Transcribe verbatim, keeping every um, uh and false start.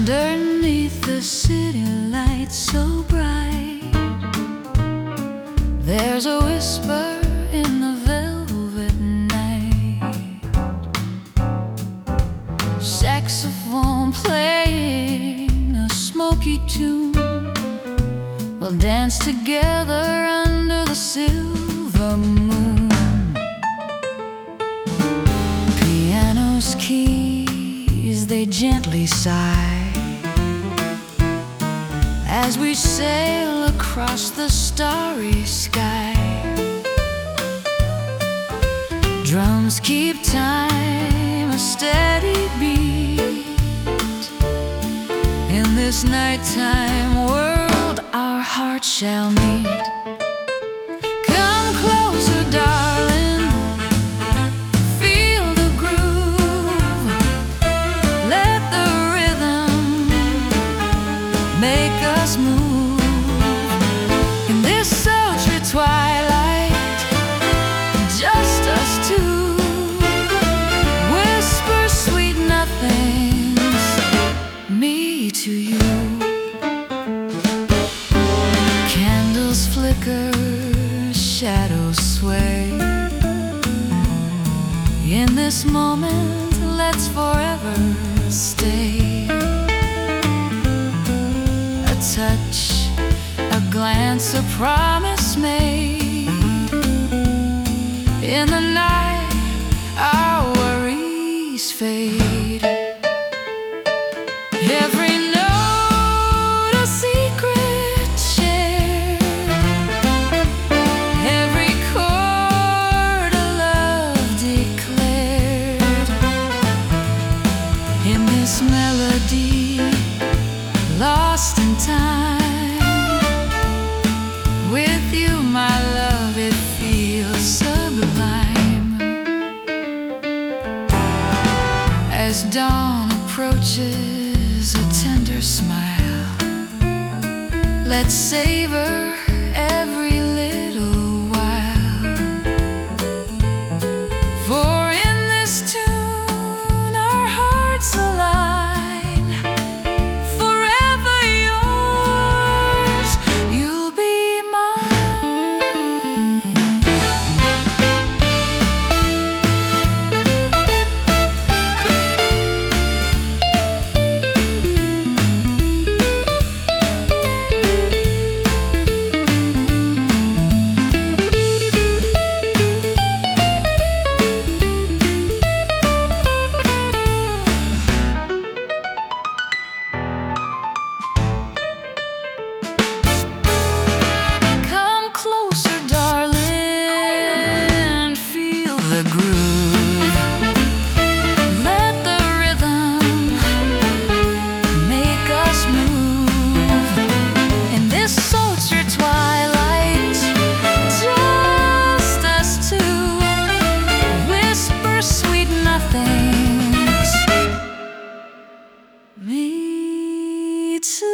Underneath the city lights so bright, there's a whisper in the velvet night. Saxophone playing a smoky tune, we'll dance together under the silver moon. Piano's keys, they gently sigh as we sail across the starry sky. Drums keep time, a steady beat. In this nighttime world our hearts shall meet. Come closer, darling, feel the groove. Let the rhythm make us move. In this sultry twilight, just us two, whisper sweet nothings, me to you. Candles flicker, shadows sway. In this moment, let's forever stay. A touch, a glance, a promise made. In the night, our worries fade. Every note a secret shared, every chord a love declared. In this melody, lost in time, with you, my love, it feels sublime. As dawn approaches, a tender smile, let's savor every little while. For in this tune our hearts align. Forever yours, you'll be mine. Come closer, darling, feel the groove. Let the rhythm make us move. In this sultry twilight, just us two, whisper sweet nothings, me too.